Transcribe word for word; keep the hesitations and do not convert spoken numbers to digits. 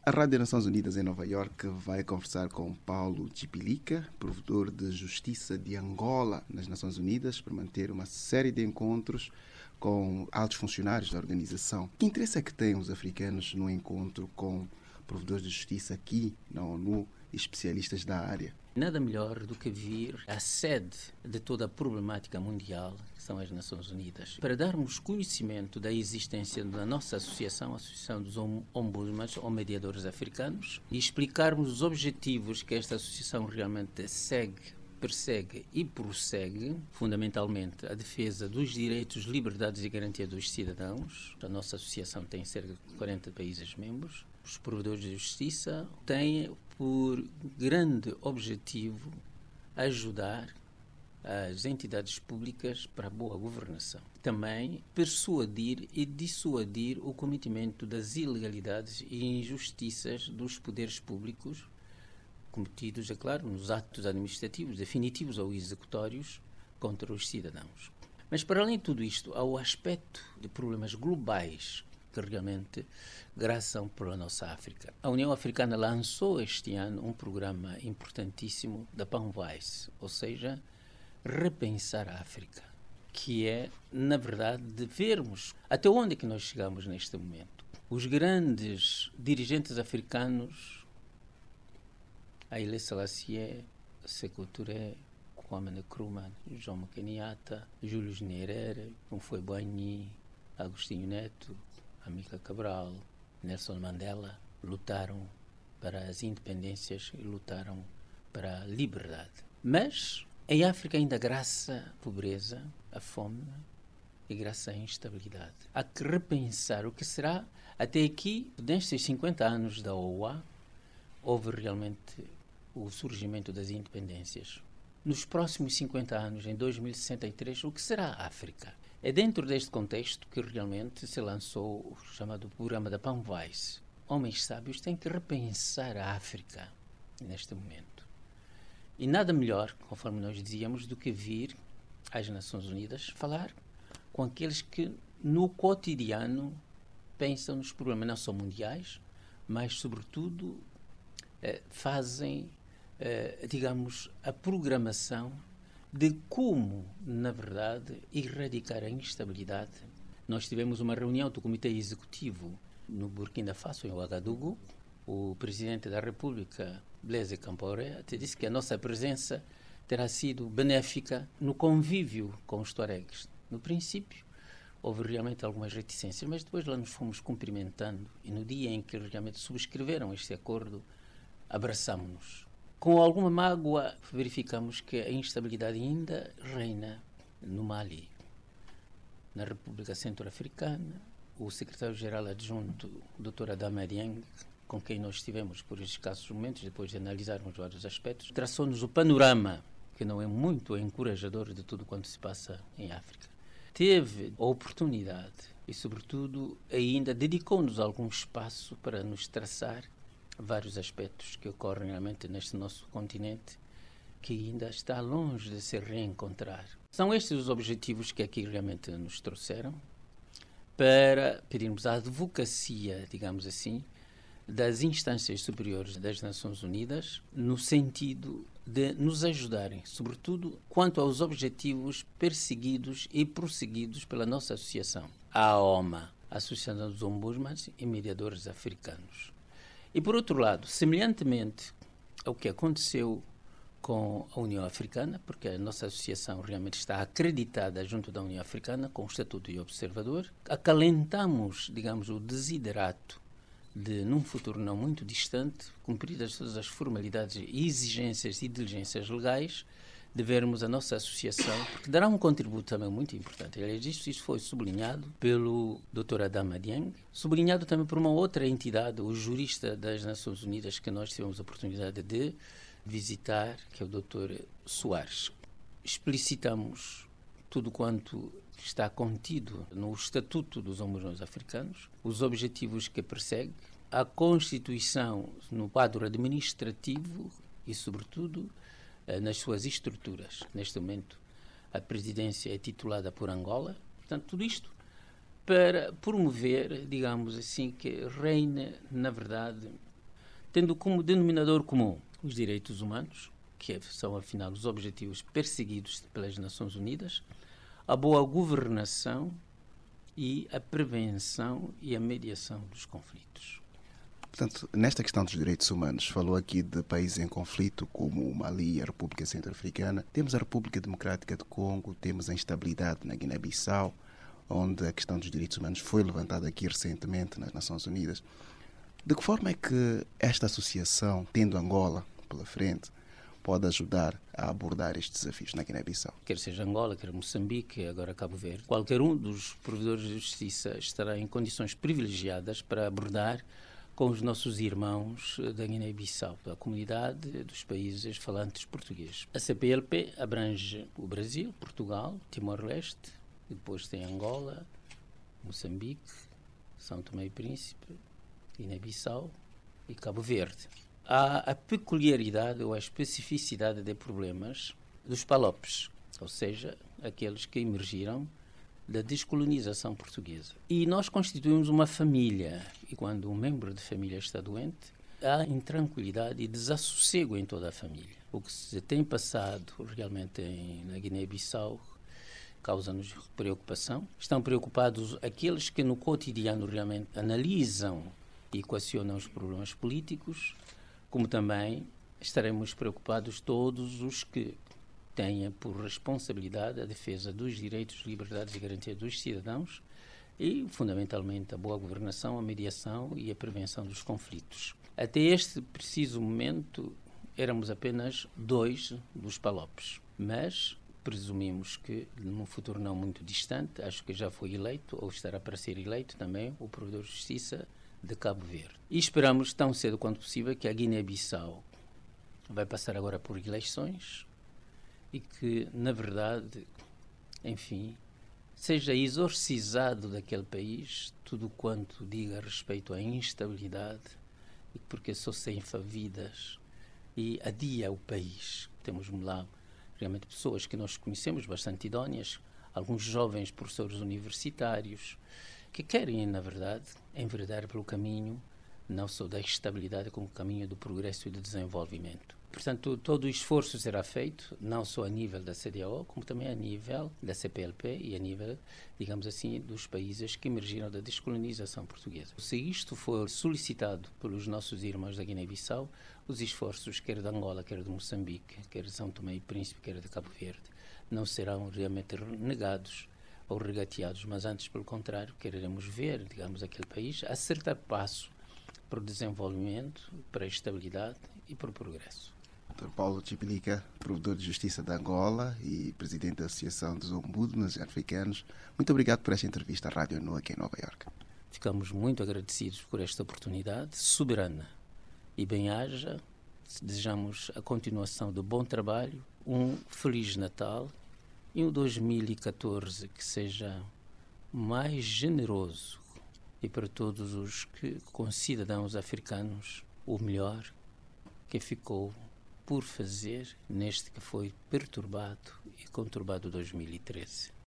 A Rádio Nações Unidas em Nova Iorque vai conversar com Paulo Chipilica, provedor de Justiça de Angola nas Nações Unidas, para manter uma série de encontros com altos funcionários da organização. Que interesse é que têm os africanos no encontro com provedores de justiça aqui na ONU e especialistas da área? Nada melhor do que vir à sede de toda a problemática mundial, que são as Nações Unidas, para darmos conhecimento da existência da nossa associação, a Associação dos Ombudsmans ou Mediadores Africanos, e explicarmos os objetivos que esta associação realmente segue, persegue e prossegue, fundamentalmente a defesa dos direitos, liberdades e garantia dos cidadãos. A nossa associação tem cerca de quarenta países membros. Os provedores de justiça têm por grande objetivo ajudar as entidades públicas para a boa governação. Também persuadir e dissuadir o cometimento das ilegalidades e injustiças dos poderes públicos cometidos, é claro, nos atos administrativos definitivos ou executórios contra os cidadãos. Mas, para além de tudo isto, há o aspecto de problemas globais que realmente graçam pela nossa África. A União Africana lançou este ano um programa importantíssimo da PANVICE, ou seja, repensar a África, que é, na verdade, de vermos até onde é que nós chegamos neste momento. Os grandes dirigentes africanos, Haile Selassie, Sékou Touré, Kwame Nkrumah, Jomo Kenyatta, Julius Nyerere, Hifikepunye, Agostinho Neto, Amílcar Cabral, Nelson Mandela, lutaram para as independências e lutaram para a liberdade. Mas em África ainda graça a pobreza, a fome e graça a instabilidade. Há que repensar o que será. Até aqui, nestes cinquenta anos da O U A, houve realmente o surgimento das independências. Nos próximos cinquenta anos, em dois mil e sessenta e três, o que será a África? É dentro deste contexto que realmente se lançou o chamado programa da PANVICE. Homens sábios têm que repensar a África neste momento. E nada melhor, conforme nós dizíamos, do que vir às Nações Unidas falar com aqueles que no cotidiano pensam nos problemas não só mundiais, mas sobretudo eh, fazem, eh, digamos, a programação de como, na verdade, erradicar a instabilidade. Nós tivemos uma reunião do Comitê Executivo no Burkina Faso, em Ouagadougou. O Presidente da República, Blaise Compaoré, até disse que a nossa presença terá sido benéfica no convívio com os tuaregs. No princípio, houve realmente algumas reticências, mas depois lá nos fomos cumprimentando e no dia em que realmente subscreveram este acordo, abraçámos-nos. Com alguma mágoa, verificamos que a instabilidade ainda reina no Mali. Na República Centro-Africana, o secretário-geral adjunto, doutor Adama Dieng, com quem nós estivemos por escassos momentos, depois de analisarmos vários aspectos, traçou-nos o panorama, que não é muito encorajador de tudo quanto se passa em África. Teve a oportunidade e, sobretudo, ainda dedicou-nos algum espaço para nos traçar vários aspectos que ocorrem realmente neste nosso continente, que ainda está longe de se reencontrar. São estes os objetivos que aqui realmente nos trouxeram para pedirmos a advocacia, digamos assim, das instâncias superiores das Nações Unidas, no sentido de nos ajudarem, sobretudo quanto aos objetivos perseguidos e prosseguidos pela nossa associação, a OMA, a Associação dos Ombudsmans e Mediadores Africanos. E, por outro lado, semelhantemente ao que aconteceu com a União Africana, porque a nossa associação realmente está acreditada junto da União Africana com o Estatuto de Observador, acalentamos, digamos, o desiderato de, num futuro não muito distante, cumpridas todas as formalidades e exigências e diligências legais, de vermos a nossa associação, porque dará um contributo também muito importante. Aliás, isto, isto foi sublinhado pelo doutor Adama Dieng, sublinhado também por uma outra entidade, o jurista das Nações Unidas, que nós tivemos a oportunidade de visitar, que é o doutor Soares. Explicitamos tudo quanto está contido no Estatuto dos Ombudsmans Africanos, os objetivos que persegue, a Constituição no quadro administrativo e, sobretudo, nas suas estruturas. Neste momento, a presidência é titulada por Angola. Portanto, tudo isto para promover, digamos assim, que reine, na verdade, tendo como denominador comum os direitos humanos, que são, afinal, os objetivos perseguidos pelas Nações Unidas, a boa governação e a prevenção e a mediação dos conflitos. Portanto, nesta questão dos direitos humanos, falou aqui de países em conflito como o Mali e a República Centro-Africana. Temos a República Democrática do Congo, temos a instabilidade na Guiné-Bissau, onde a questão dos direitos humanos foi levantada aqui recentemente nas Nações Unidas. De que forma é que esta associação, tendo Angola pela frente, pode ajudar a abordar estes desafios na Guiné-Bissau? Quer seja Angola, quer Moçambique, agora Cabo Verde, qualquer um dos provedores de justiça estará em condições privilegiadas para abordar com os nossos irmãos da Guiné-Bissau, da comunidade dos países falantes português. A C P L P abrange o Brasil, Portugal, Timor-Leste, depois tem Angola, Moçambique, São Tomé e Príncipe, Guiné-Bissau e Cabo Verde. Há a peculiaridade ou a especificidade de problemas dos palopes, ou seja, aqueles que emergiram da descolonização portuguesa. E nós constituímos uma família, e quando um membro de família está doente, há intranquilidade e desassossego em toda a família. O que se tem passado realmente em, na Guiné-Bissau causa-nos preocupação. Estão preocupados aqueles que no cotidiano realmente analisam e equacionam os problemas políticos, como também estaremos preocupados todos os que tenham por responsabilidade a defesa dos direitos, liberdades e garantias dos cidadãos e, fundamentalmente, a boa governação, a mediação e a prevenção dos conflitos. Até este preciso momento, éramos apenas dois dos palopes, mas presumimos que, num futuro não muito distante, acho que já foi eleito, ou estará para ser eleito também, o Provedor de Justiça de Cabo Verde. E esperamos, tão cedo quanto possível, que a Guiné-Bissau vai passar agora por eleições e que, na verdade, enfim, seja exorcizado daquele país tudo quanto diga respeito à instabilidade, e porque só ceifa vidas e adia o país. Temos lá realmente pessoas que nós conhecemos bastante idóneas, alguns jovens professores universitários, que querem, na verdade, enveredar pelo caminho não só da estabilidade, como o caminho do progresso e do desenvolvimento. Portanto, todo o esforço será feito, não só a nível da C D A O, como também a nível da C P L P e a nível, digamos assim, dos países que emergiram da descolonização portuguesa. Se isto for solicitado pelos nossos irmãos da Guiné-Bissau, os esforços, quer de Angola, quer de Moçambique, quer de São Tomé e Príncipe, quer de Cabo Verde, não serão realmente negados ou regateados, mas antes, pelo contrário, quereremos ver, digamos, aquele país acertar passo para o desenvolvimento, para a estabilidade e para o progresso. doutor Paulo Chipilica, provedor de Justiça de Angola e presidente da Associação dos Ombudsmans Africanos, muito obrigado por esta entrevista à Rádio N U aqui em Nova Iorque. Ficamos muito agradecidos por esta oportunidade soberana e bem-aja. Desejamos a continuação do bom trabalho, um Feliz Natal e um dois mil e catorze que seja mais generoso e para todos os que, concidadãos africanos, o melhor que ficou por fazer neste que foi perturbado e conturbado dois mil e treze.